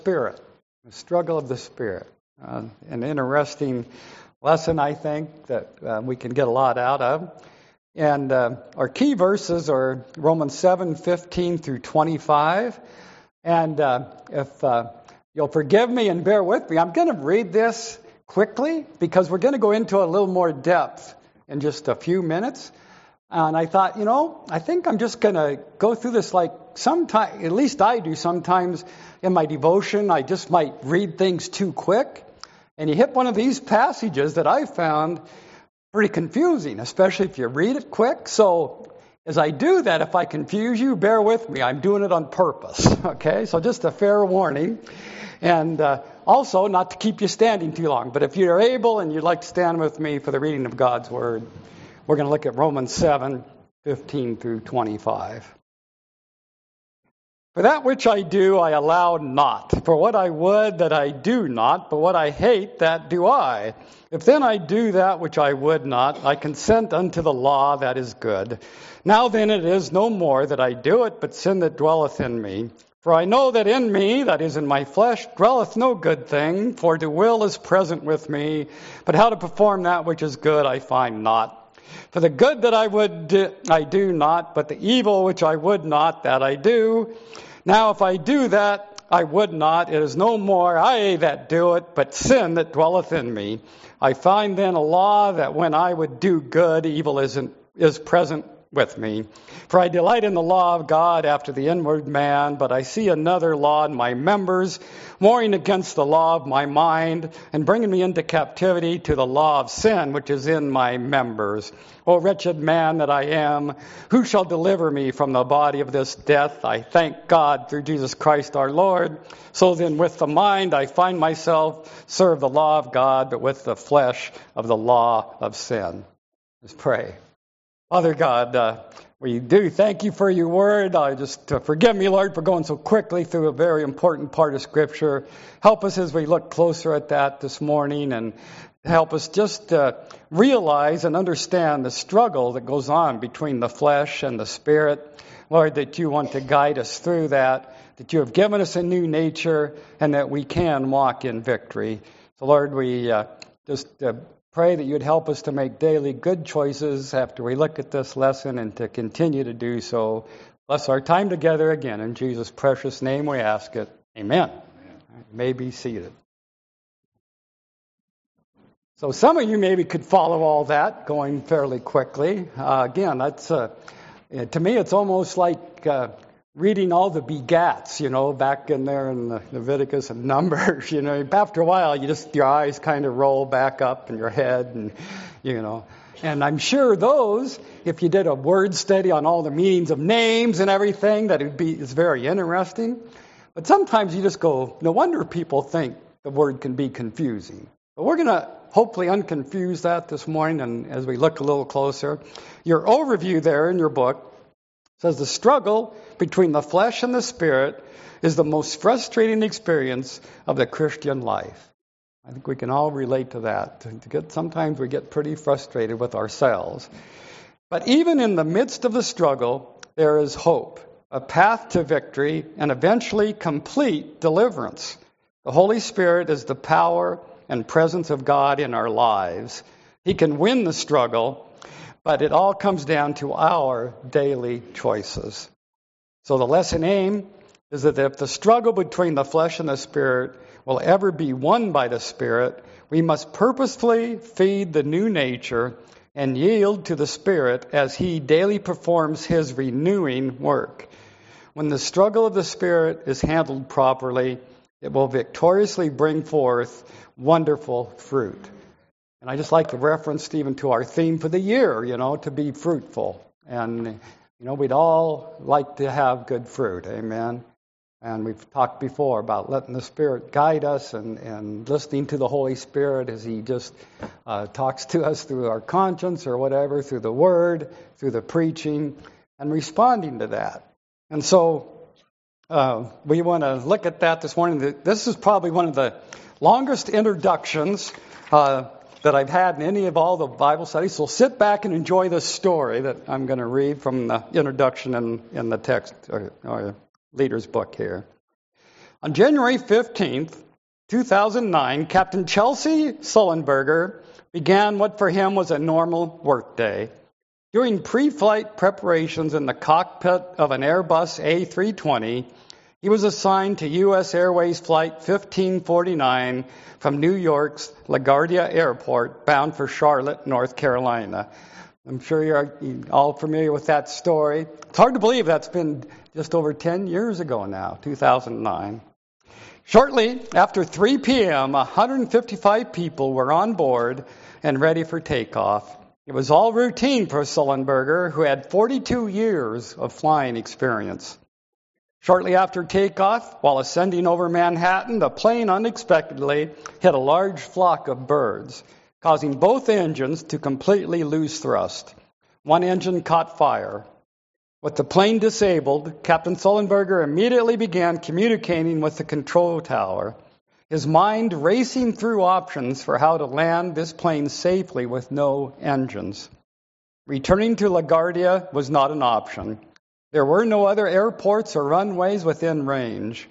Spirit, the struggle of the Spirit. An interesting lesson, I think, that we can get a lot out of. And our key verses are Romans 7:15 through 25. And if you'll forgive me and bear with me, I'm going to read this quickly because we're going to go into a little more depth in just a few minutes. And I thought, I think I'm just going to go through this like sometimes, at least I do sometimes in my devotion. I just might read things too quick. And you hit one of these passages that I found pretty confusing, especially if you read it quick. So as I do that, if I confuse you, bear with me. I'm doing it on purpose, okay? So just a fair warning. And also, not to keep you standing too long, but if you're able and you'd like to stand with me for the reading of God's Word, we're going to look at Romans 7:15 through 25. For that which I do, I allow not. For what I would, that I do not. But what I hate, that do I. If then I do that which I would not, I consent unto the law that is good. Now then it is no more that I do it, but sin that dwelleth in me. For I know that in me, that is in my flesh, dwelleth no good thing. For the will is present with me. But how to perform that which is good I find not. For the good that I would do, I do not, but the evil which I would not, that I do. Now if I do that I would not, it is no more I that do it, but sin that dwelleth in me. I find then a law that when I would do good, evil is present with me. For I delight in the law of God after the inward man, but I see another law in my members, warring against the law of my mind, and bringing me into captivity to the law of sin, which is in my members. O wretched man that I am, who shall deliver me from the body of this death? I thank God through Jesus Christ our Lord. So then with the mind I find myself serve the law of God, but with the flesh of the law of sin. Let's pray. Father God, we do thank you for your word. Forgive me, Lord, for going so quickly through a very important part of Scripture. Help us as we look closer at that this morning, and help us just realize and understand the struggle that goes on between the flesh and the Spirit. Lord, that you want to guide us through that you have given us a new nature, and that we can walk in victory. So, Lord, we pray that you'd help us to make daily good choices after we look at this lesson, and to continue to do so. Bless our time together again. In Jesus' precious name we ask it. Amen. You may be seated. So some of you maybe could follow all that going fairly quickly. Again, that's to me it's almost like reading all the begats, back in there in the Leviticus and Numbers. After a while, your eyes kind of roll back up in your head, and And I'm sure those, if you did a word study on all the meanings of names and everything, that is very interesting. But sometimes you just go, no wonder people think the word can be confusing. But we're going to hopefully unconfuse that this morning, and as we look a little closer. Your overview there in your book says the struggle between the flesh and the Spirit is the most frustrating experience of the Christian life. I think we can all relate to that. Sometimes we get pretty frustrated with ourselves. But even in the midst of the struggle, there is hope, a path to victory, and eventually complete deliverance. The Holy Spirit is the power and presence of God in our lives. He can win the struggle, but it all comes down to our daily choices. So the lesson aim is that if the struggle between the flesh and the Spirit will ever be won by the Spirit, we must purposefully feed the new nature and yield to the Spirit as He daily performs His renewing work. When the struggle of the Spirit is handled properly, it will victoriously bring forth wonderful fruit. And I just like to reference even to our theme for the year, to be fruitful. And, we'd all like to have good fruit. Amen. And we've talked before about letting the Spirit guide us and listening to the Holy Spirit as He just talks to us through our conscience or whatever, through the Word, through the preaching, and responding to that. And so we want to look at that this morning. This is probably one of the longest introductions that I've had in any of all the Bible studies. So sit back and enjoy this story that I'm going to read from the introduction in the text, or leader's book here. On January 15th, 2009, Captain Chelsea Sullenberger began what for him was a normal workday. During pre-flight preparations in the cockpit of an Airbus A320, he was assigned to U.S. Airways Flight 1549 from New York's LaGuardia Airport, bound for Charlotte, North Carolina. I'm sure you're all familiar with that story. It's hard to believe that's been just over 10 years ago now, 2009. Shortly after 3 p.m., 155 people were on board and ready for takeoff. It was all routine for Sullenberger, who had 42 years of flying experience. Shortly after takeoff, while ascending over Manhattan, the plane unexpectedly hit a large flock of birds, causing both engines to completely lose thrust. One engine caught fire. With the plane disabled, Captain Sullenberger immediately began communicating with the control tower, his mind racing through options for how to land this plane safely with no engines. Returning to LaGuardia was not an option. There were no other airports or runways within range.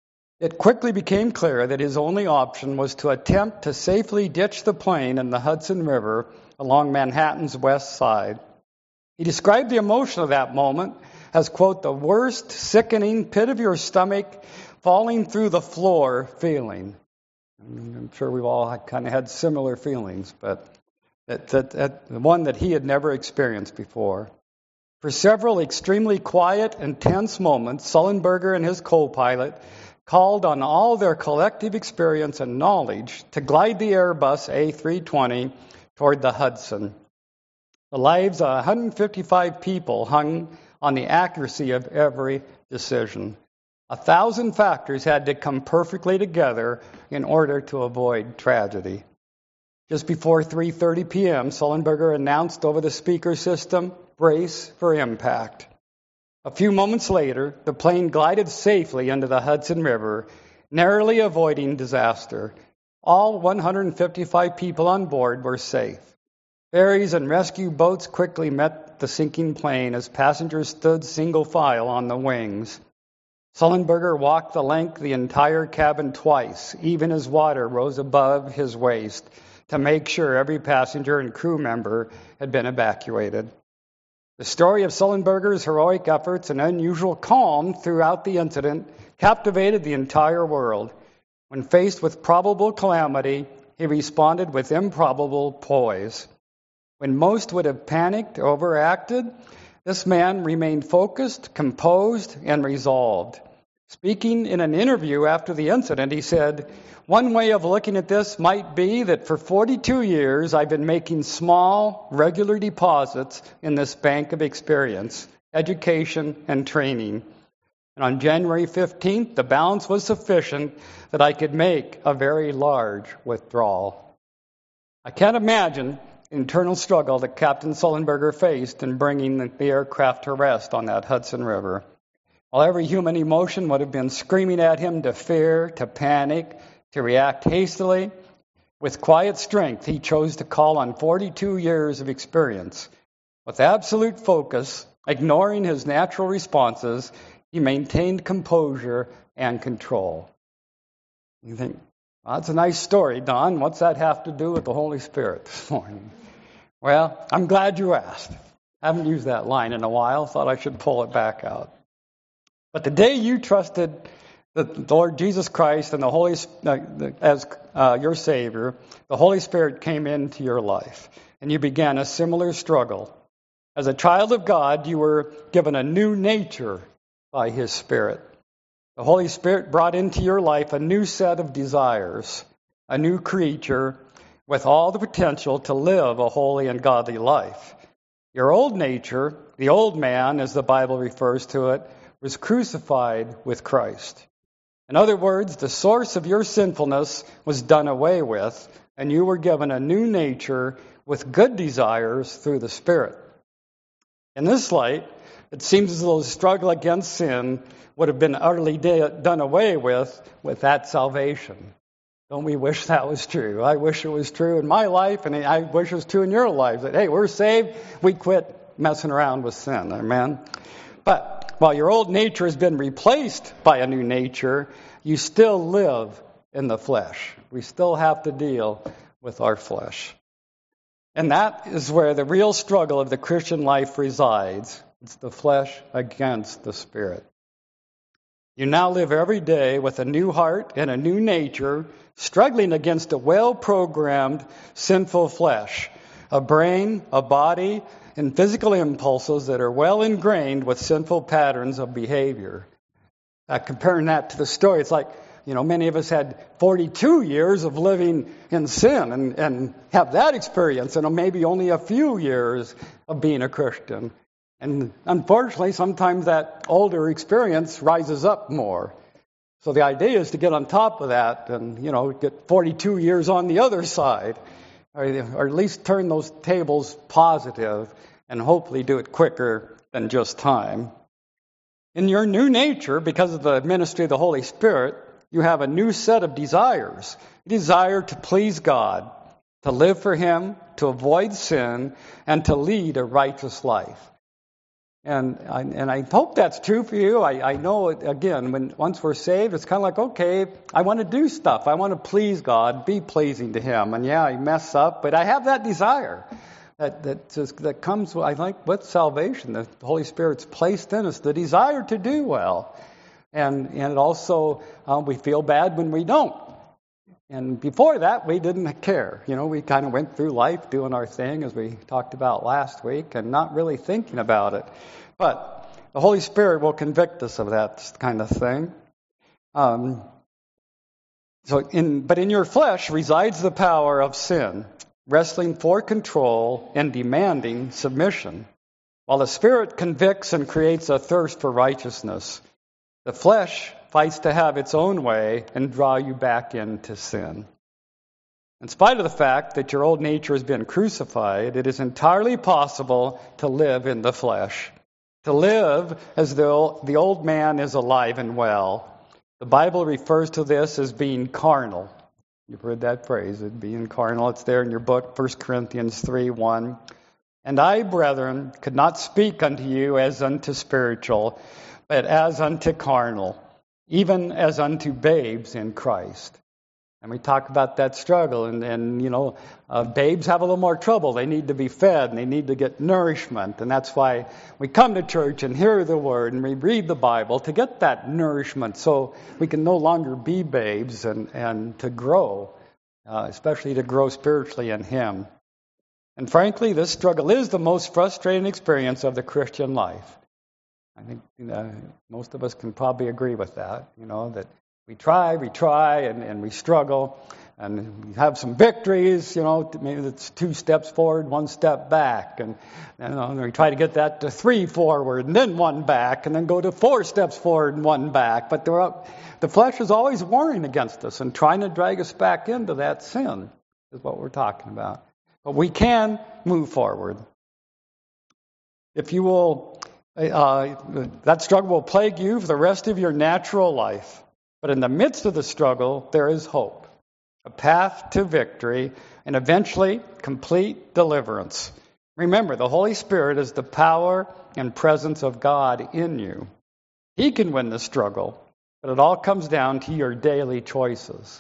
It quickly became clear that his only option was to attempt to safely ditch the plane in the Hudson River along Manhattan's west side. He described the emotion of that moment as, quote, the worst, sickening, pit of your stomach, falling through the floor feeling. I'm sure we've all kind of had similar feelings, but that one that he had never experienced before. For several extremely quiet and tense moments, Sullenberger and his co-pilot called on all their collective experience and knowledge to glide the Airbus A320 toward the Hudson. The lives of 155 people hung on the accuracy of every decision. 1,000 factors had to come perfectly together in order to avoid tragedy. Just before 3:30 p.m., Sullenberger announced over the speaker system, "Brace for impact." A few moments later, the plane glided safely into the Hudson River, narrowly avoiding disaster. All 155 people on board were safe. Ferries and rescue boats quickly met the sinking plane as passengers stood single file on the wings. Sullenberger walked the length of the entire cabin twice, even as water rose above his waist, to make sure every passenger and crew member had been evacuated. The story of Sullenberger's heroic efforts and unusual calm throughout the incident captivated the entire world. When faced with probable calamity, he responded with improbable poise. When most would have panicked or overacted, this man remained focused, composed, and resolved. Speaking in an interview after the incident, he said, "One way of looking at this might be that for 42 years I've been making small, regular deposits in this bank of experience, education, and training. And on January 15th, the balance was sufficient that I could make a very large withdrawal." I can't imagine the internal struggle that Captain Sullenberger faced in bringing the aircraft to rest on that Hudson River. While every human emotion would have been screaming at him to fear, to panic, to react hastily, with quiet strength, he chose to call on 42 years of experience. With absolute focus, ignoring his natural responses, he maintained composure and control. You think, well, that's a nice story, Don. What's that have to do with the Holy Spirit this morning? Well, I'm glad you asked. I haven't used that line in a while. Thought I should pull it back out. But the day you trusted the Lord Jesus Christ and the Holy as your Savior, the Holy Spirit came into your life, and you began a similar struggle. As a child of God, you were given a new nature by His Spirit. The Holy Spirit brought into your life a new set of desires, a new creature with all the potential to live a holy and godly life. Your old nature, the old man, as the Bible refers to it, was crucified with Christ. In other words, the source of your sinfulness was done away with, and you were given a new nature with good desires through the Spirit. In this light, it seems as though the struggle against sin would have been utterly done away with that salvation. Don't we wish that was true? I wish it was true in my life, and I wish it was true in your life, that, hey, we're saved, we quit messing around with sin. Amen? But while your old nature has been replaced by a new nature, you still live in the flesh. We still have to deal with our flesh. And that is where the real struggle of the Christian life resides. It's the flesh against the Spirit. You now live every day with a new heart and a new nature, struggling against a well-programmed sinful flesh, a brain, a body, and physical impulses that are well ingrained with sinful patterns of behavior. Comparing that to the story, it's like, many of us had 42 years of living in sin and have that experience, and maybe only a few years of being a Christian. And unfortunately, sometimes that older experience rises up more. So the idea is to get on top of that and, get 42 years on the other side, or at least turn those tables positive and hopefully do it quicker than just time. In your new nature, because of the ministry of the Holy Spirit, you have a new set of desires. A desire to please God, to live for Him, to avoid sin, and to lead a righteous life. And I hope that's true for you. I know, again, once we're saved, it's kind of like, okay, I want to do stuff. I want to please God, be pleasing to Him. And yeah, I mess up, but I have that desire that comes, I think, with salvation. The Holy Spirit's placed in us the desire to do well. And it also, we feel bad when we don't. And before that, we didn't care. We kind of went through life doing our thing, as we talked about last week, and not really thinking about it. But the Holy Spirit will convict us of that kind of thing. But in your flesh resides the power of sin, wrestling for control and demanding submission, while the Spirit convicts and creates a thirst for righteousness. The flesh fights to have its own way and draw you back into sin. In spite of the fact that your old nature has been crucified, it is entirely possible to live in the flesh, to live as though the old man is alive and well. The Bible refers to this as being carnal. You've heard that phrase, being carnal. It's there in your book, 1 Corinthians 3:1. And I, brethren, could not speak unto you as unto spiritual, but as unto carnal, even as unto babes in Christ. And we talk about that struggle, and babes have a little more trouble. They need to be fed, and they need to get nourishment, and that's why we come to church and hear the Word, and we read the Bible to get that nourishment so we can no longer be babes and to grow, especially to grow spiritually in Him. And frankly, this struggle is the most frustrating experience of the Christian life. I think most of us can probably agree with that, that we try, and we struggle, and we have some victories, maybe it's 2 steps forward, 1 step back, and we try to get that to 3 forward, and then 1 back, and then go to 4 steps forward and 1 back. But the flesh is always warring against us and trying to drag us back into that sin, is what we're talking about. But we can move forward. If you will... that struggle will plague you for the rest of your natural life. But in the midst of the struggle, there is hope, a path to victory, and eventually complete deliverance. Remember, the Holy Spirit is the power and presence of God in you. He can win the struggle, but it all comes down to your daily choices.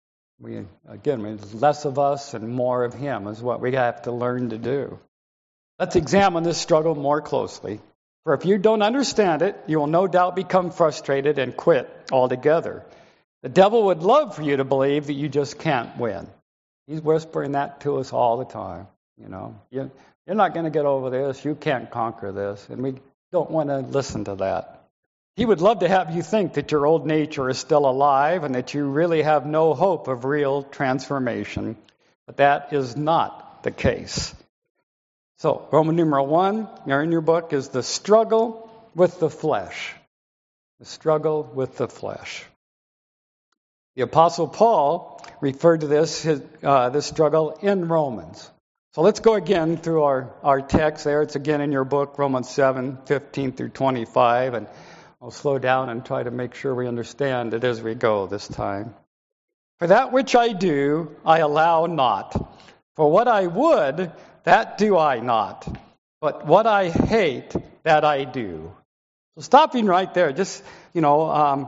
Less of us and more of Him is what we have to learn to do. Let's examine this struggle more closely. For if you don't understand it, you will no doubt become frustrated and quit altogether. The devil would love for you to believe that you just can't win. He's whispering that to us all the time. You're not going to get over this. You can't conquer this. And we don't want to listen to that. He would love to have you think that your old nature is still alive and that you really have no hope of real transformation. But that is not the case. So, Roman numeral 1, there in your book, is the struggle with the flesh. The struggle with the flesh. The Apostle Paul referred to this struggle in Romans. So let's go again through our text there. It's again in your book, Romans 7:15 through 25. And I'll slow down and try to make sure we understand it as we go this time. For that which I do, I allow not. For what I would, that do I not. But what I hate, that I do. So stopping right there, just,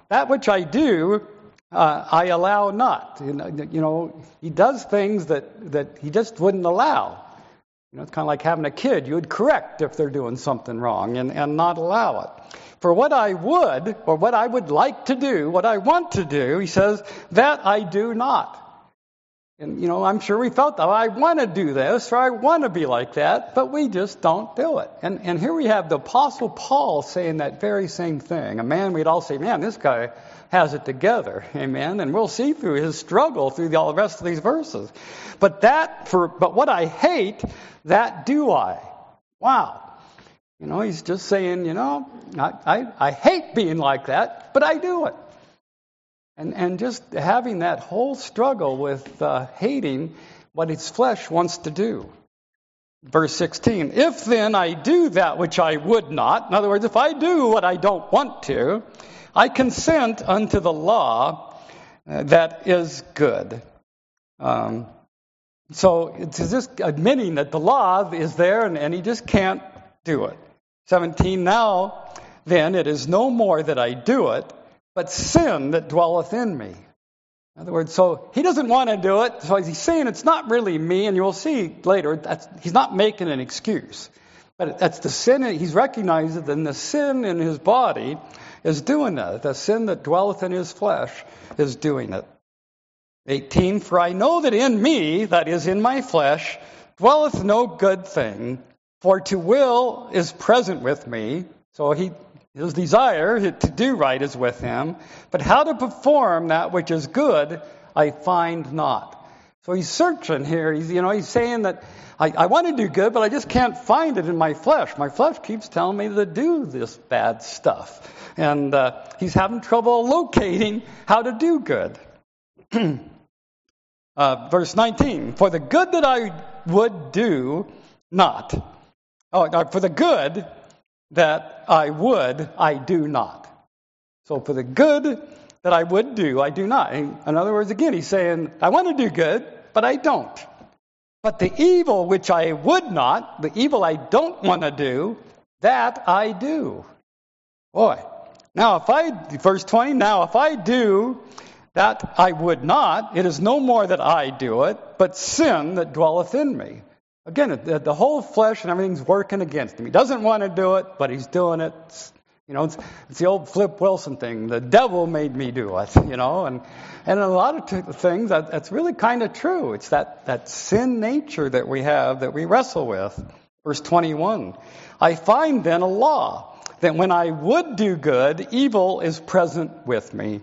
that which I do, I allow not. He does things that he just wouldn't allow. It's kind of like having a kid. You would correct if they're doing something wrong and not allow it. For what I would, or what I would like to do, what I want to do, he says, that I do not. And, I'm sure we felt that. I want to do this, or I want to be like that, but we just don't do it. And here we have the Apostle Paul saying that very same thing. A man we'd all say, man, this guy has it together. Amen. And we'll see through his struggle through all the rest of these verses. But what I hate, that do I. Wow. He's just saying, I hate being like that, but I do it. And just having that whole struggle with hating what his flesh wants to do. Verse 16, if then I do that which I would not, in other words, if I do what I don't want to, I consent unto the law that is good. So it's just admitting that the law is there and he just can't do it. 17, now then it is no more that I do it, but sin that dwelleth in me. In other words, so he doesn't want to do it, so he's saying it's not really me, and you'll see later, he's not making an excuse. But that's the sin, he's recognized that the sin in his body is doing that. The sin that dwelleth in his flesh is doing it. 18, for I know that in me, that is in my flesh, dwelleth no good thing, for to will is present with me. So his desire to do right is with him, but how to perform that which is good, I find not. So he's searching here. He's saying that I want to do good, but I just can't find it in my flesh. My flesh keeps telling me to do this bad stuff. And he's having trouble locating how to do good. Verse 19, for the good that I would do not. For the good that I would, I do not. So for the good that I would do, I do not. In other words, again, he's saying, I want to do good, but I don't. But the evil which I would not, the evil I don't want to do, that I do. Boy. Now, verse 20, now if I do that I would not, it is no more that I do it, but sin that dwelleth in me. Again, the whole flesh and everything's working against him. He doesn't want to do it, but he's doing it. It's the old Flip Wilson thing. The devil made me do it, and a lot of things, that's really kind of true. It's that sin nature that we have, that we wrestle with. Verse 21, I find then a law, that when I would do good, evil is present with me.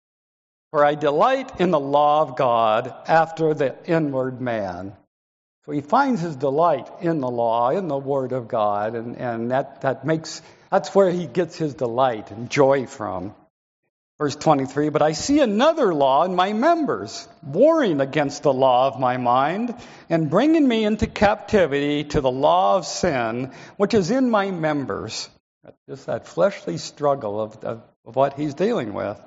For I delight in the law of God after the inward man. So he finds his delight in the law, in the Word of God, and that's where he gets his delight and joy from. Verse 23, but I see another law in my members, warring against the law of my mind, and bringing me into captivity to the law of sin, which is in my members. Just that fleshly struggle of what he's dealing with.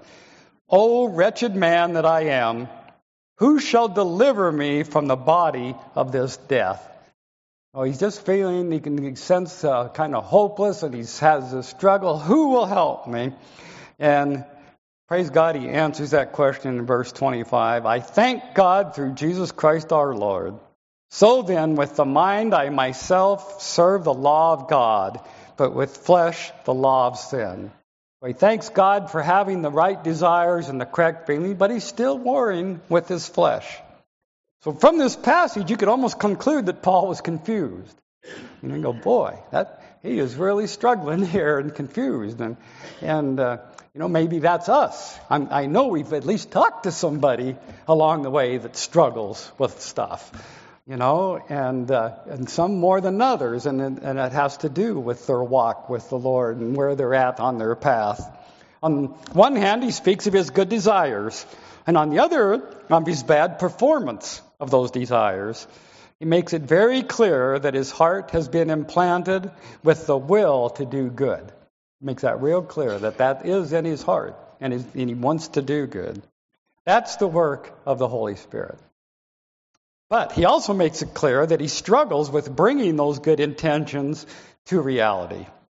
O wretched man that I am, who shall deliver me from the body of this death? Oh, he's just feeling, he can sense kind of hopeless, and he has this struggle. Who will help me? And praise God, he answers that question in verse 25. I thank God through Jesus Christ our Lord. So then, with the mind I myself serve the law of God, but with flesh the law of sin. So he thanks God for having the right desires and the correct feeling, but he's still warring with his flesh. So from this passage, you could almost conclude that Paul was confused. You go, boy, he is really struggling here and confused. And maybe that's us. I know we've at least talked to somebody along the way that struggles with stuff. And some more than others, and it has to do with their walk with the Lord and where they're at on their path. On one hand, he speaks of his good desires, and on the other, of his bad performance of those desires. He makes it very clear that his heart has been implanted with the will to do good. He makes that real clear, that is in his heart, and he wants to do good. That's the work of the Holy Spirit. But he also makes it clear that he struggles with bringing those good intentions to reality.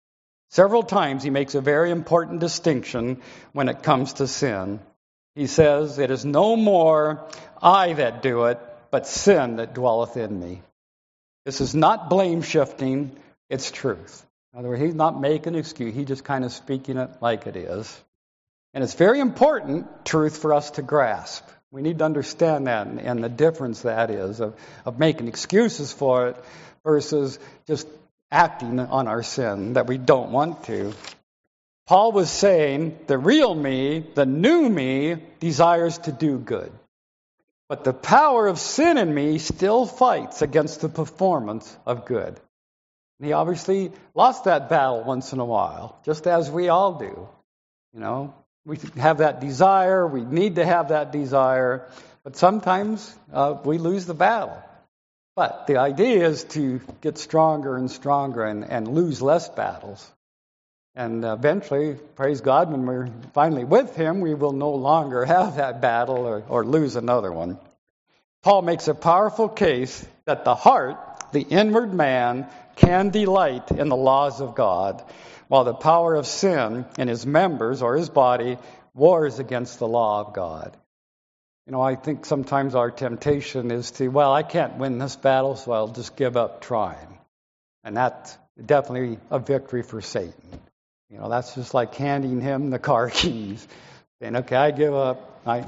Several times he makes a very important distinction when it comes to sin. He says, "It is no more I that do it, but sin that dwelleth in me." This is not blame shifting, it's truth. In other words, he's not making an excuse, he's just kind of speaking it like it is. And it's very important truth for us to grasp. We need to understand that and the difference that is of making excuses for it versus just acting on our sin that we don't want to. Paul was saying the real me, the new me, desires to do good. But the power of sin in me still fights against the performance of good. And he obviously lost that battle once in a while, just as we all do. You know, we have that desire, we need to have that desire, but sometimes we lose the battle. But the idea is to get stronger and stronger and lose less battles. And eventually, praise God, when we're finally with him, we will no longer have that battle or lose another one. Paul makes a powerful case that the heart, the inward man, can delight in the laws of God, while the power of sin in his members or his body wars against the law of God. You know, I think sometimes our temptation is to, well, I can't win this battle, so I'll just give up trying. And that's definitely a victory for Satan. You know, that's just like handing him the car keys, saying, "Okay, I give up. I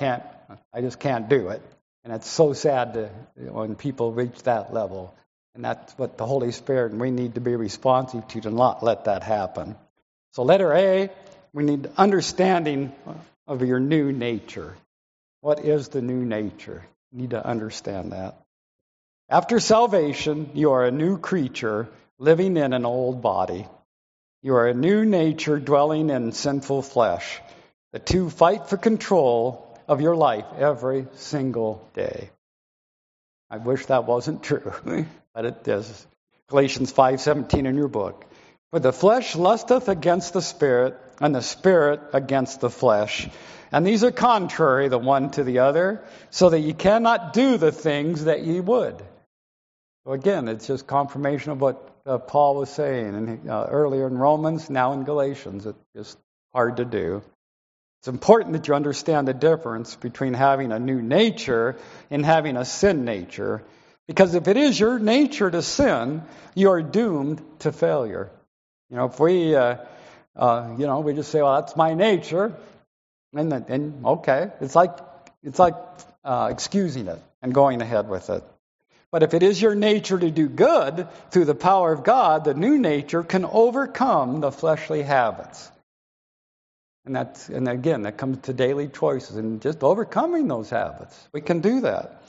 just can't do it." And it's so sad when people reach that level. And that's what the Holy Spirit, and we need to be responsive to not let that happen. So letter A, we need understanding of your new nature. What is the new nature? You need to understand that. After salvation, you are a new creature living in an old body. You are a new nature dwelling in sinful flesh. The two fight for control of your life every single day. I wish that wasn't true, but it is. Galatians 5:17 in your book. For the flesh lusteth against the Spirit, and the Spirit against the flesh. And these are contrary the one to the other, so that ye cannot do the things that ye would. So again, it's just confirmation of what Paul was saying earlier in Romans, now in Galatians. It's just hard to do. It's important that you understand the difference between having a new nature and having a sin nature. Because if it is your nature to sin, you are doomed to failure. You know, if we, we just say, "Well, that's my nature," and okay, it's like excusing it and going ahead with it. But if it is your nature to do good through the power of God, the new nature can overcome the fleshly habits. And again, that comes to daily choices and just overcoming those habits. We can do that.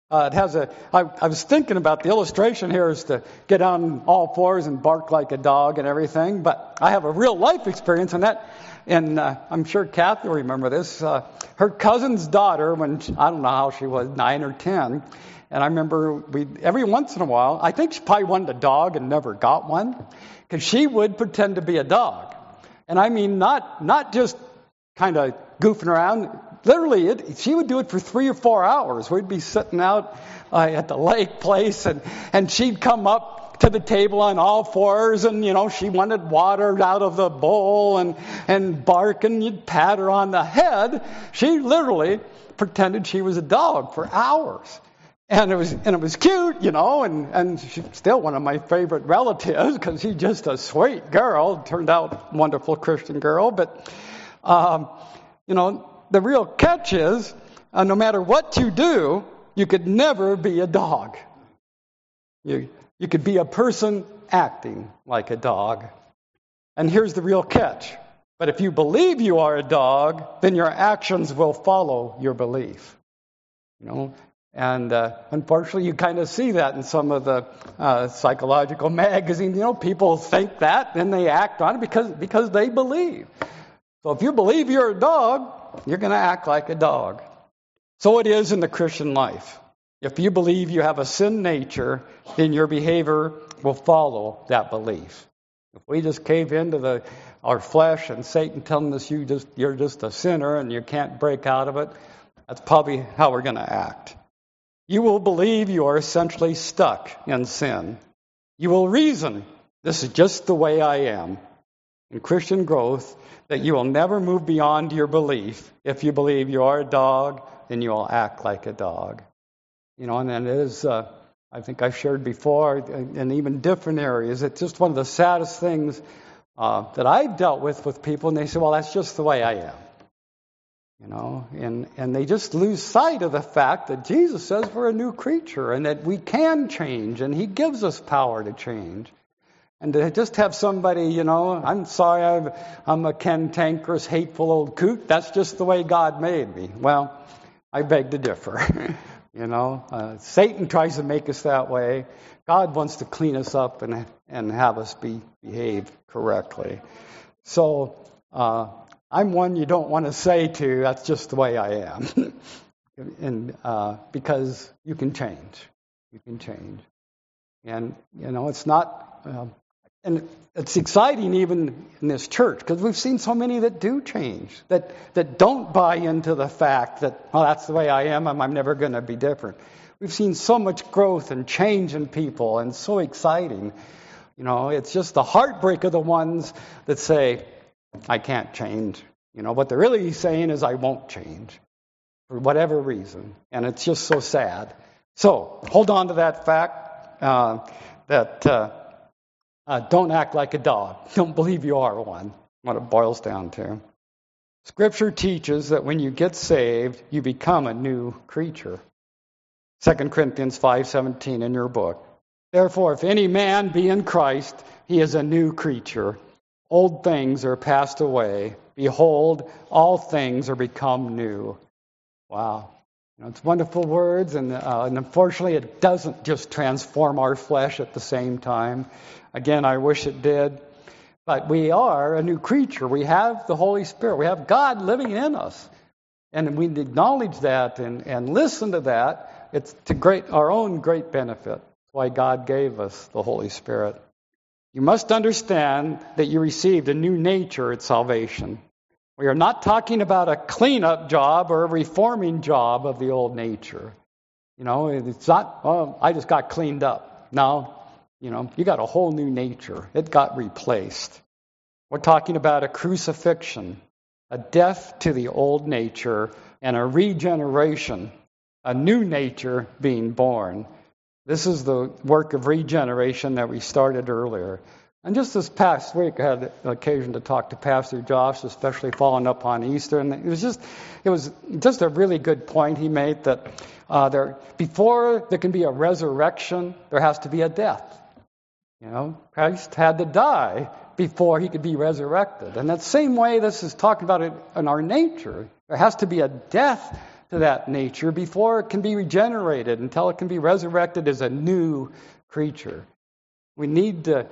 I was thinking about the illustration here is to get on all fours and bark like a dog and everything, but I have a real life experience in that, and I'm sure Kathy will remember this. Her cousin's daughter, I don't know how she was, 9 or 10, and I remember every once in a while, I think she probably wanted a dog and never got one, because she would pretend to be a dog. And I mean, not just kind of goofing around. Literally, she would do it for 3 or 4 hours. We'd be sitting out at the lake place, and she'd come up to the table on all fours, and, she wanted water out of the bowl and bark, and you'd pat her on the head. She literally pretended she was a dog for hours. And it was cute, and she's still one of my favorite relatives because she's just a sweet girl. Turned out wonderful Christian girl. But, the real catch is no matter what you do, you could never be a dog. You could be a person acting like a dog. And here's the real catch. But if you believe you are a dog, then your actions will follow your belief. And unfortunately, you kind of see that in some of the psychological magazines. People think that, and they act on it because they believe. So if you believe you're a dog, you're going to act like a dog. So it is in the Christian life. If you believe you have a sin nature, then your behavior will follow that belief. If we just cave into our flesh and Satan telling us you're just a sinner and you can't break out of it, that's probably how we're going to act. You will believe you are essentially stuck in sin. You will reason, this is just the way I am. in Christian growth that you will never move beyond your belief. If you believe you are a dog, then you will act like a dog. And it is, I think I've shared before, in even different areas, it's just one of the saddest things that I've dealt with people, and they say, well, that's just the way I am. And they just lose sight of the fact that Jesus says we're a new creature and that we can change, and He gives us power to change. And to just have somebody, I'm sorry, I'm a cantankerous, hateful old coot. That's just the way God made me. Well, I beg to differ. Satan tries to make us that way. God wants to clean us up and have us behave correctly. So I'm one you don't want to say to, that's just the way I am. And because you can change. You can change. And, it's not... And it's exciting even in this church because we've seen so many that do change, that don't buy into the fact that, well, that's the way I am, I'm never going to be different. We've seen so much growth and change in people, and so exciting. It's just the heartbreak of the ones that say, I can't change. What they're really saying is, I won't change for whatever reason. And it's just so sad. So hold on to that fact that... don't act like a dog. Don't believe you are one. What it boils down to. Scripture teaches that when you get saved, you become a new creature. 2 Corinthians 5:17 in your book. Therefore, if any man be in Christ, he is a new creature. Old things are passed away. Behold, all things are become new. Wow. It's wonderful words, and unfortunately it doesn't just transform our flesh at the same time. Again, I wish it did. But we are a new creature. We have the Holy Spirit. We have God living in us. And we acknowledge that and listen to that. It's to our own great benefit. That's why God gave us the Holy Spirit. You must understand that you received a new nature at salvation. We are not talking about a cleanup job or a reforming job of the old nature. It's not, I just got cleaned up. No, you got a whole new nature. It got replaced. We're talking about a crucifixion, a death to the old nature, and a regeneration, a new nature being born. This is the work of regeneration that we started earlier. And just this past week, I had the occasion to talk to Pastor Josh, especially following up on Easter, and it was just a really good point he made that before there can be a resurrection, there has to be a death. Christ had to die before he could be resurrected. And that same way, this is talking about it in our nature. There has to be a death to that nature before it can be regenerated, until it can be resurrected as a new creature. We need to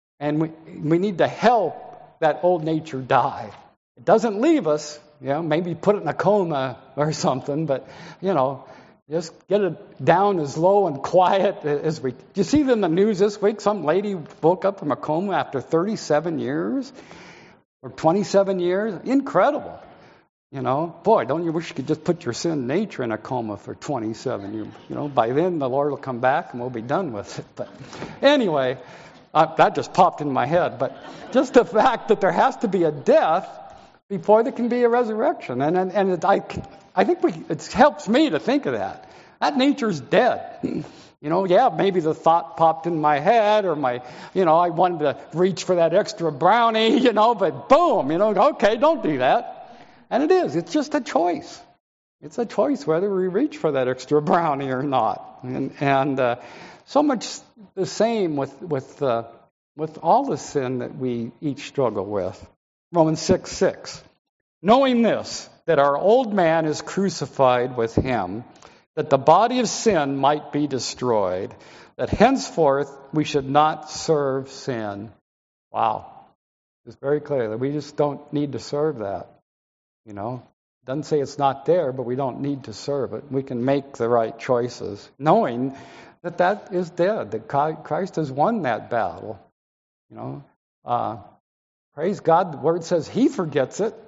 help that old nature die. It doesn't leave us, maybe put it in a coma or something, but, just get it down as low and quiet as we... Did you see in the news this week, some lady woke up from a coma after 37 years or 27 years? Incredible. Boy, don't you wish you could just put your sin nature in a coma for 27 years? By then the Lord will come back and we'll be done with it. But anyway... that just popped in my head, but just the fact that there has to be a death before there can be a resurrection, I think it helps me to think of that. That nature's dead. Maybe the thought popped in my head, or I wanted to reach for that extra brownie, but boom, okay, don't do that. And it is. It's just a choice. It's a choice whether we reach for that extra brownie or not, and so much the same with all the sin that we each struggle with. Romans 6:6. Knowing this, that our old man is crucified with him, that the body of sin might be destroyed, that henceforth we should not serve sin. Wow. It's very clear that we just don't need to serve that. Doesn't say it's not there, but we don't need to serve it. We can make the right choices, knowing that is dead, that Christ has won that battle. Praise God, the Word says He forgets it.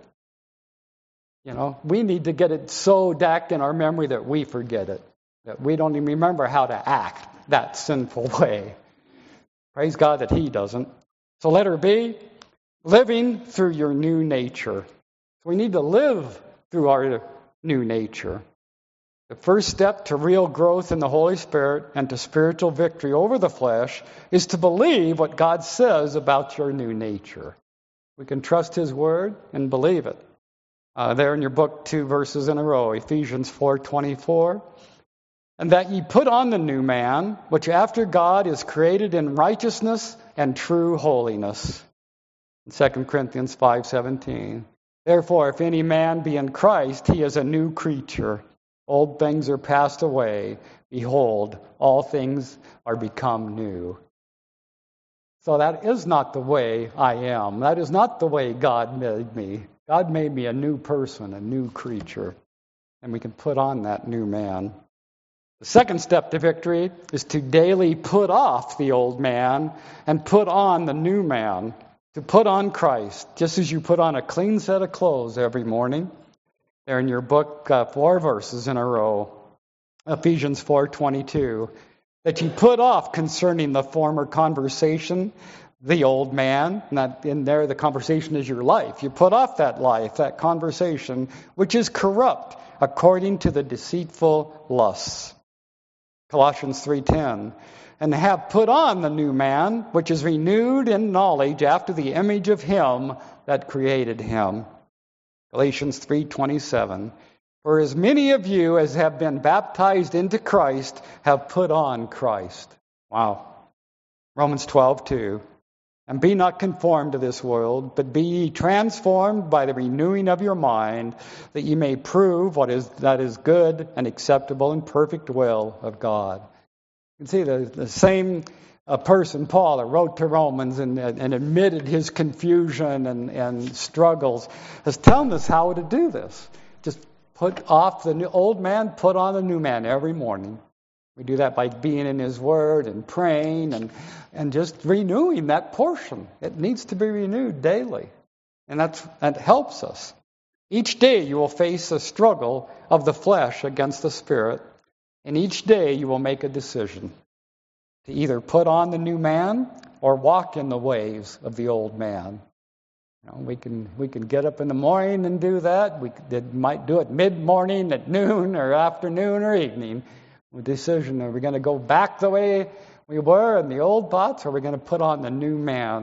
We need to get it so dacked in our memory that we forget it, that we don't even remember how to act that sinful way. Praise God that He doesn't. So letter B, living through your new nature. So we need to live through our new nature. The first step to real growth in the Holy Spirit and to spiritual victory over the flesh is to believe what God says about your new nature. We can trust His Word and believe it. There in your book, 2 verses in a row, Ephesians 4:24. And that ye put on the new man, which after God is created in righteousness and true holiness. 2 Corinthians 5:17. Therefore, if any man be in Christ, he is a new creature. Old things are passed away. Behold, all things are become new. So that is not the way I am. That is not the way God made me. God made me a new person, a new creature. And we can put on that new man. The second step to victory is to daily put off the old man and put on the new man. To put on Christ, just as you put on a clean set of clothes every morning. There in your book, 4 verses in a row, Ephesians 4:22, that you put off concerning the former conversation, the old man. Not in there, the conversation is your life. You put off that life, that conversation, which is corrupt according to the deceitful lusts. Colossians 3:10. And have put on the new man, which is renewed in knowledge after the image of Him that created him. Galatians 3:27. For as many of you as have been baptized into Christ have put on Christ. Wow. Romans 12:2. And be not conformed to this world, but be ye transformed by the renewing of your mind, that ye may prove that is good and acceptable and perfect will of God. You can see the same person, Paul, that wrote to Romans and admitted his confusion and struggles, is telling us how to do this. Just put off the old man, put on the new man every morning. We do that by being in His Word and praying and just renewing that portion. It needs to be renewed daily. And that helps us. Each day you will face a struggle of the flesh against the Spirit. And each day you will make a decision to either put on the new man or walk in the ways of the old man. You know, we can get up in the morning and do that. We might do it mid-morning, at noon, or afternoon, or evening. A decision: are we going to go back the way we were in the old thoughts, or are we going to put on the new man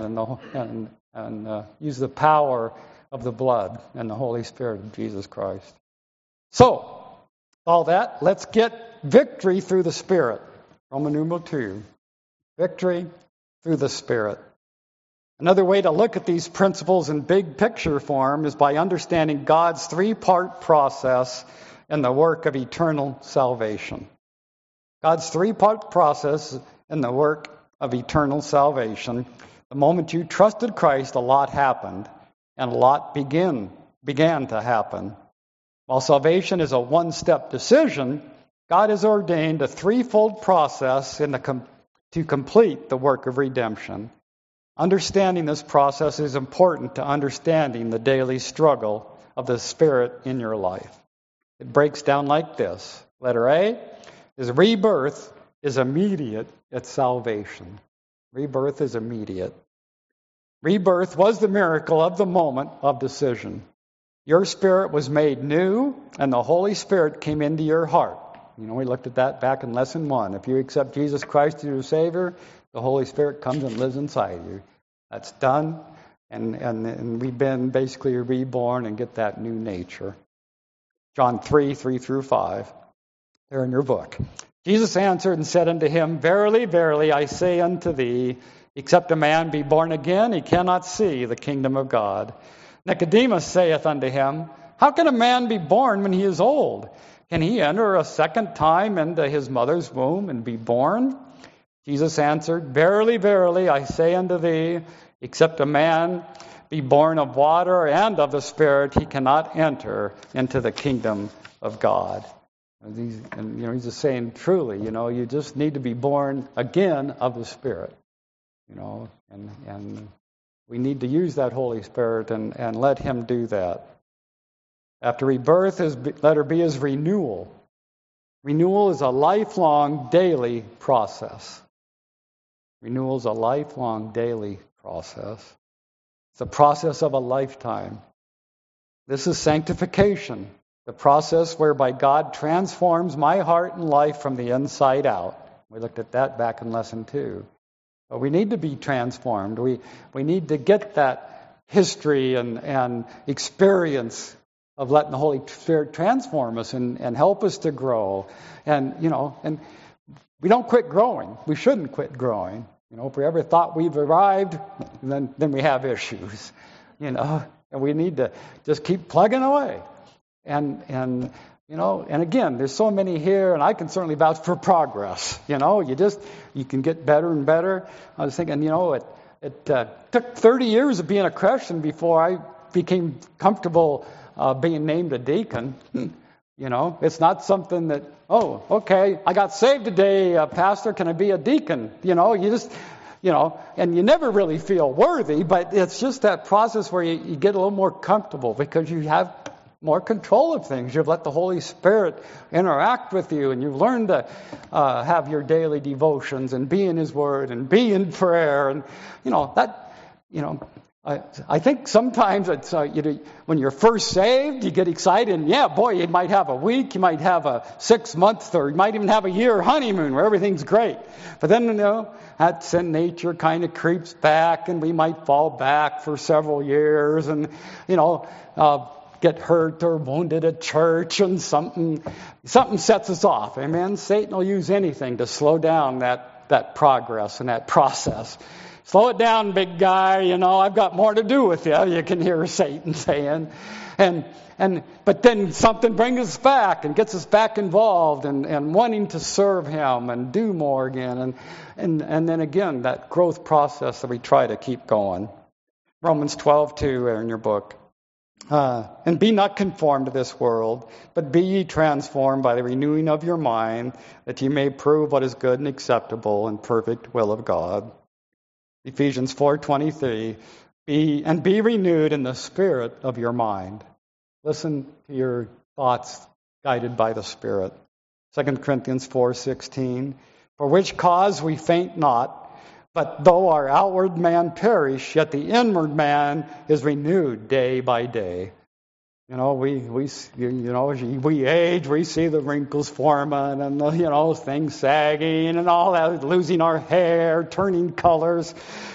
and use the power of the blood and the Holy Spirit of Jesus Christ? So, all that, let's get victory through the Spirit. Roman numeral 2. Victory through the Spirit. Another way to look at these principles in big picture form is by understanding God's 3-part process in the work of eternal salvation. God's 3-part process in the work of eternal salvation. The moment you trusted Christ, a lot happened, and a lot began to happen. While salvation is a one-step decision, God has ordained a 3-fold process to complete the work of redemption. Understanding this process is important to understanding the daily struggle of the Spirit in your life. It breaks down like this. Letter A is rebirth is immediate at salvation. Rebirth is immediate. Rebirth was the miracle of the moment of decision. Your spirit was made new, and the Holy Spirit came into your heart. You know, we looked at that back in Lesson 1. If you accept Jesus Christ as your Savior, the Holy Spirit comes and lives inside you. That's done, and we've been basically reborn and get that new nature. John 3:3-5, there in your book. Jesus answered and said unto him, Verily, verily, I say unto thee, except a man be born again, he cannot see the kingdom of God. Nicodemus saith unto him, How can a man be born when he is old? Can he enter a second time into his mother's womb and be born? Jesus answered, Verily, verily, I say unto thee, except a man be born of water and of the Spirit, he cannot enter into the kingdom of God. He's just saying, truly, you just need to be born again of the Spirit. And we need to use that Holy Spirit and let Him do that. After rebirth, letter B is renewal. Renewal is a lifelong, daily process. Renewal is a lifelong, daily process. It's the process of a lifetime. This is sanctification, the process whereby God transforms my heart and life from the inside out. We looked at that back in lesson 2. But we need to be transformed. We need to get that history and experience of letting the Holy Spirit transform us and help us to grow. And we don't quit growing. We shouldn't quit growing. If we ever thought we've arrived, then we have issues. And we need to just keep plugging away. And again, there's so many here, and I can certainly vouch for progress. You can get better and better. I was thinking, it took 30 years of being a Christian before I became comfortable being named a deacon. It's not something that, okay, I got saved today, Pastor, can I be a deacon? And you never really feel worthy, but it's just that process where you get a little more comfortable because you have more control of things. You've let the Holy Spirit interact with you, and you've learned to have your daily devotions and be in His Word and be in prayer. And, I think sometimes it's when you're first saved, you get excited, and you might have a week, you might have a 6 month, or you might even have a year honeymoon where everything's great. But then, that sin nature kind of creeps back, and we might fall back for several years, and, get hurt or wounded at church, and something sets us off. Amen? Satan will use anything to slow down that progress and that process. Slow it down, big guy. I've got more to do with you. You can hear Satan saying, but then something brings us back and gets us back involved and wanting to serve Him and do more again, and then again that growth process that we try to keep going. Romans 12:2 in your book. And be not conformed to this world, but be ye transformed by the renewing of your mind, that ye may prove what is good and acceptable and perfect will of God. Ephesians 4:23, be renewed in the spirit of your mind. Listen to your thoughts guided by the Spirit. 2 Corinthians 4:16, for which cause we faint not, but though our outward man perish, yet the inward man is renewed day by day. We age, we see the wrinkles forming and things sagging and all that, losing our hair, turning colors,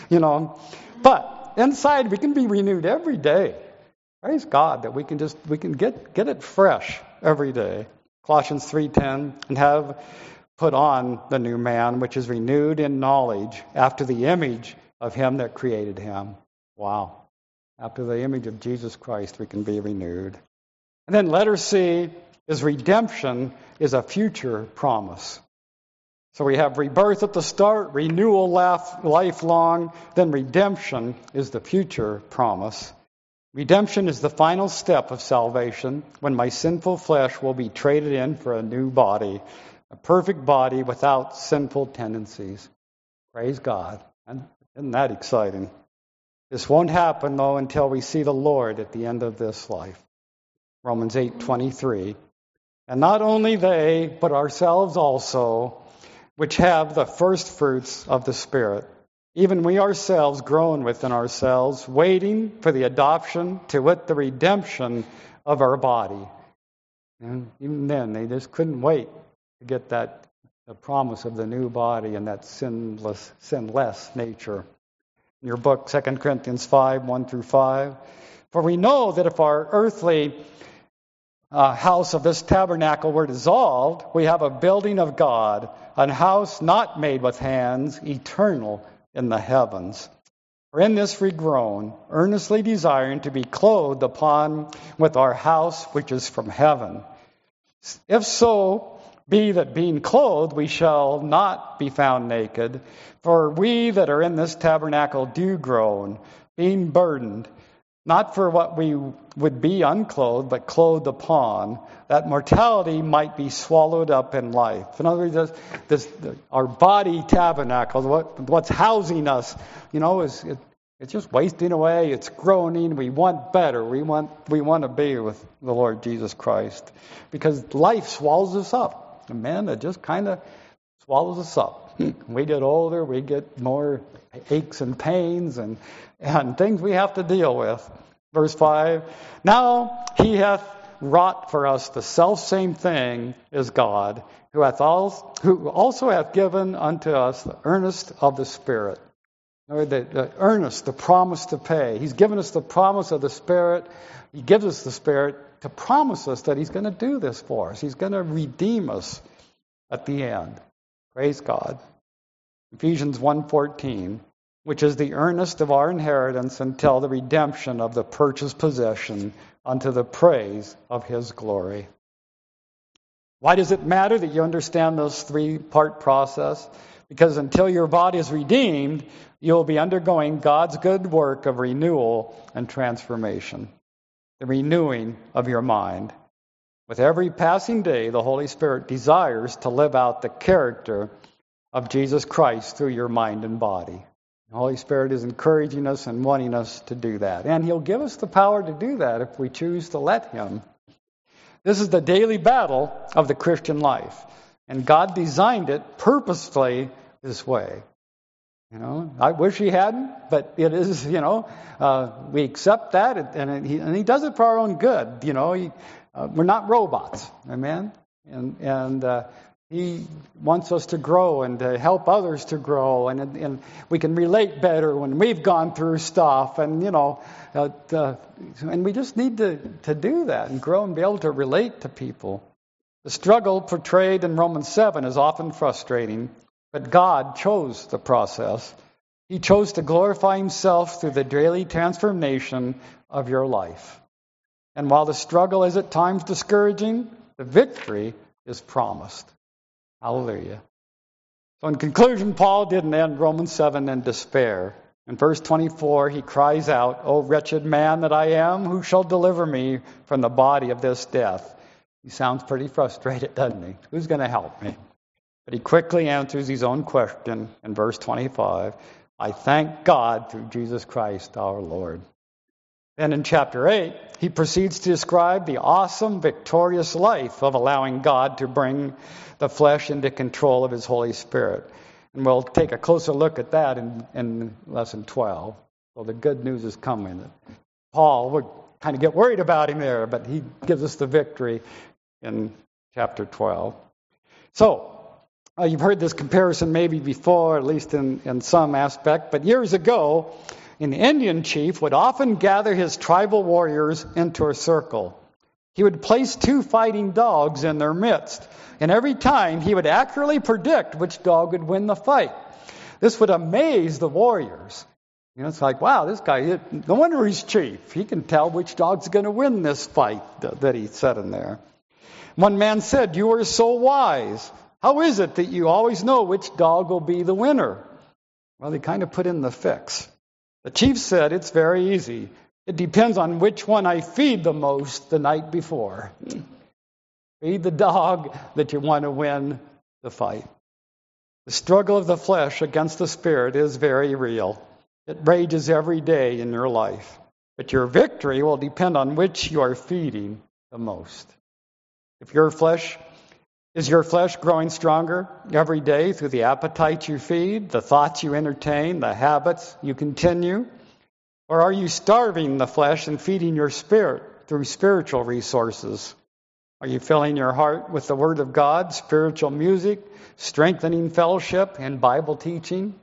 But inside we can be renewed every day. Praise God that we can get it fresh every day. Colossians 3:10, and have put on the new man, which is renewed in knowledge after the image of Him that created him. Wow. After the image of Jesus Christ, we can be renewed. And then letter C is redemption is a future promise. So we have rebirth at the start, renewal lifelong, then redemption is the future promise. Redemption is the final step of salvation when my sinful flesh will be traded in for a new body, a perfect body without sinful tendencies. Praise God. And isn't that exciting? This won't happen, though, until we see the Lord at the end of this life. Romans 8:23. And not only they, but ourselves also, which have the first fruits of the Spirit, even we ourselves groan within ourselves, waiting for the adoption, to wit, the redemption of our body. And even then, they just couldn't wait to get the promise of the new body and that sinless nature. In your book, 2 Corinthians 5:1-5, for we know that if our earthly house of this tabernacle were dissolved, we have a building of God, an house not made with hands, eternal in the heavens. For in this we groan, earnestly desiring to be clothed upon with our house which is from heaven. If so be that being clothed we shall not be found naked, for we that are in this tabernacle do groan, being burdened, not for what we would be unclothed, but clothed upon, that mortality might be swallowed up in life. In other words, our body tabernacle, what's housing us, it's just wasting away. It's groaning. We want better. We want to be with the Lord Jesus Christ, because life swallows us up. And man, it just kind of swallows us up. We get older, we get more aches and pains and things we have to deal with. Verse 5, now he hath wrought for us the selfsame thing as God, who also hath given unto us the earnest of the Spirit. Or the earnest, the promise to pay. He's given us the promise of the Spirit. He gives us the Spirit to promise us that He's going to do this for us. He's going to redeem us at the end. Praise God. Ephesians 1:14, which is the earnest of our inheritance until the redemption of the purchased possession unto the praise of His glory. Why does it matter that you understand this three-part process? Because until your body is redeemed, you'll be undergoing God's good work of renewal and transformation, the renewing of your mind. With every passing day, the Holy Spirit desires to live out the character of Jesus Christ through your mind and body. The Holy Spirit is encouraging us and wanting us to do that. And He'll give us the power to do that if we choose to let Him. This is the daily battle of the Christian life. And God designed it purposefully this way. I wish He hadn't, but it is, we accept that, and He does it for our own good. We're not robots, amen? And He wants us to grow and to help others to grow, and we can relate better when we've gone through stuff, and we just need to do that and grow and be able to relate to people. The struggle portrayed in Romans 7 is often frustrating, but God chose the process. He chose to glorify Himself through the daily transformation of your life. And while the struggle is at times discouraging, the victory is promised. Hallelujah. So in conclusion, Paul didn't end Romans 7 in despair. In verse 24, he cries out, O wretched man that I am, who shall deliver me from the body of this death? He sounds pretty frustrated, doesn't he? Who's going to help me? But he quickly answers his own question in verse 25. I thank God through Jesus Christ our Lord. Then in chapter 8, he proceeds to describe the awesome, victorious life of allowing God to bring the flesh into control of His Holy Spirit. And we'll take a closer look at that in lesson 12. So the good news is coming. Paul would kind of get worried about him there, but he gives us the victory in chapter 12. So, you've heard this comparison maybe before, at least in some aspect, but years ago, an Indian chief would often gather his tribal warriors into a circle. He would place two fighting dogs in their midst, and every time he would accurately predict which dog would win the fight. This would amaze the warriors. It's like, wow, this guy, no wonder he's chief. He can tell which dog's going to win this fight that he set in there. One man said, you are so wise. How is it that you always know which dog will be the winner? Well, they kind of put in the fix. The chief said, it's very easy. It depends on which one I feed the most the night before. Feed the dog that you want to win the fight. The struggle of the flesh against the spirit is very real. It rages every day in your life. But your victory will depend on which you are feeding the most. Is your flesh growing stronger every day through the appetites you feed, the thoughts you entertain, the habits you continue? Or are you starving the flesh and feeding your spirit through spiritual resources? Are you filling your heart with the Word of God, spiritual music, strengthening fellowship, and Bible teaching?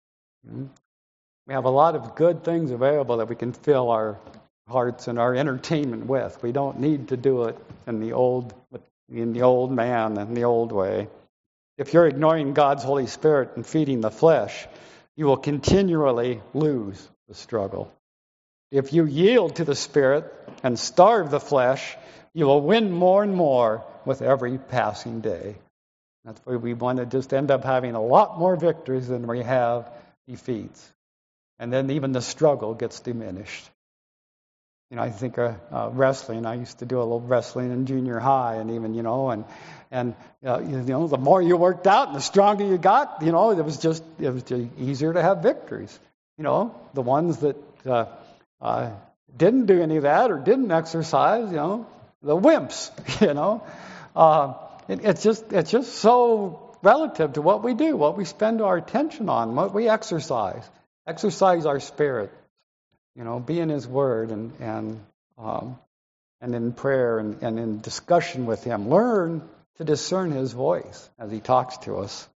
We have a lot of good things available that we can fill our hearts and our entertainment with. We don't need to do it in the old man and the old way. If you're ignoring God's Holy Spirit and feeding the flesh, you will continually lose the struggle. If you yield to the Spirit and starve the flesh, you will win more and more with every passing day. That's why we want to just end up having a lot more victories than we have defeats. And then even the struggle gets diminished. I think wrestling. I used to do a little wrestling in junior high, and even the more you worked out and the stronger you got, it was just easier to have victories. The ones that didn't do any of that or didn't exercise, the wimps. It's just so relative to what we do, what we spend our attention on, what we exercise. Exercise our spirit. Be in His Word and in prayer and in discussion with Him. Learn to discern His voice as He talks to us.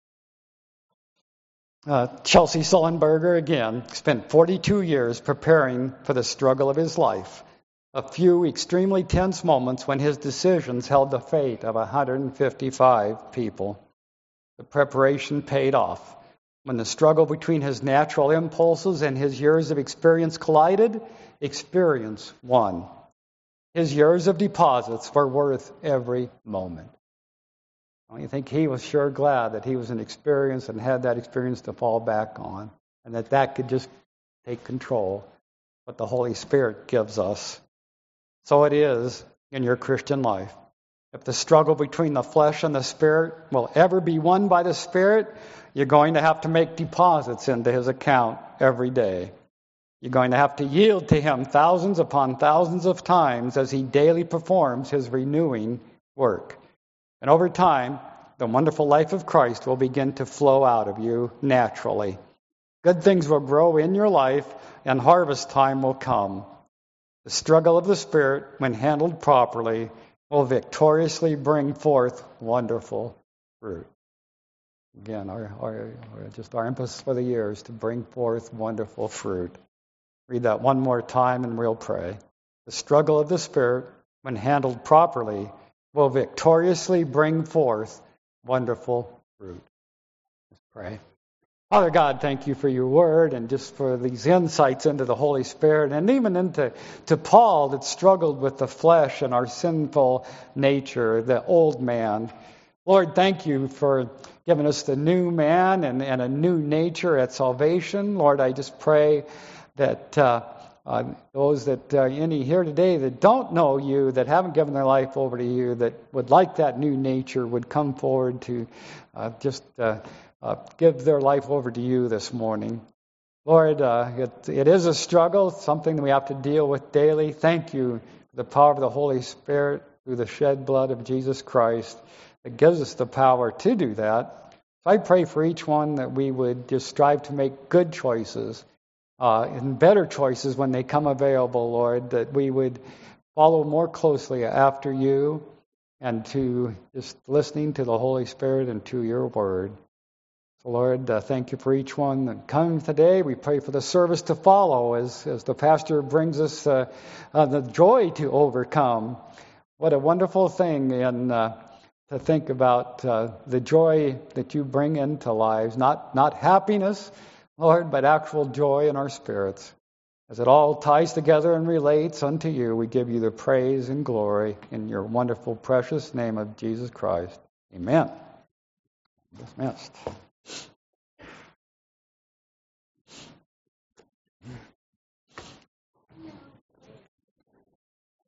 Chelsea Sullenberger, again, spent 42 years preparing for the struggle of his life. A few extremely tense moments when his decisions held the fate of 155 people. The preparation paid off. When the struggle between his natural impulses and his years of experience collided, experience won. His years of deposits were worth every moment. I think he was sure glad that he was an experience and had that experience to fall back on, and that could just take control, what the Holy Spirit gives us. So it is in your Christian life. If the struggle between the flesh and the Spirit will ever be won by the Spirit, you're going to have to make deposits into His account every day. You're going to have to yield to Him thousands upon thousands of times as He daily performs His renewing work. And over time, the wonderful life of Christ will begin to flow out of you naturally. Good things will grow in your life, and harvest time will come. The struggle of the Spirit, when handled properly, will victoriously bring forth wonderful fruit. Again, our emphasis for the year is to bring forth wonderful fruit. Read that one more time and we'll pray. The struggle of the Spirit, when handled properly, will victoriously bring forth wonderful fruit. Let's pray. Father God, thank you for your word and just for these insights into the Holy Spirit and even into Paul that struggled with the flesh and our sinful nature, the old man. Lord, thank you for giving us the new man and a new nature at salvation. Lord, I just pray that those that any here today that don't know you, that haven't given their life over to you, that would like that new nature, would come forward to give their life over to you this morning. Lord, it is a struggle, something that we have to deal with daily. Thank you for the power of the Holy Spirit through the shed blood of Jesus Christ that gives us the power to do that. So I pray for each one that we would just strive to make good choices and better choices when they come available, Lord, that we would follow more closely after you and to just listening to the Holy Spirit and to your word. So Lord, thank you for each one that comes today. We pray for the service to follow as the pastor brings us the joy to overcome. What a wonderful thing to think about the joy that you bring into lives, not happiness, Lord, but actual joy in our spirits. As it all ties together and relates unto you, we give you the praise and glory in your wonderful, precious name of Jesus Christ. Amen. Dismissed.